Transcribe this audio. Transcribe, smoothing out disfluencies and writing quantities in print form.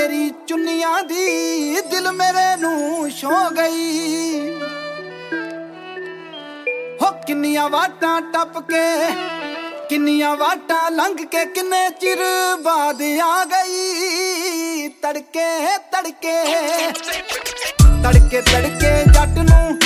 तेरी चुन्नियां दी दिल मेरे नू छो गई हो किन्नियां वाटां टप के किन्नियां वाटां लंघ के किन्ने चिर बाद आ गई तड़के तड़के तड़के तड़के जट नू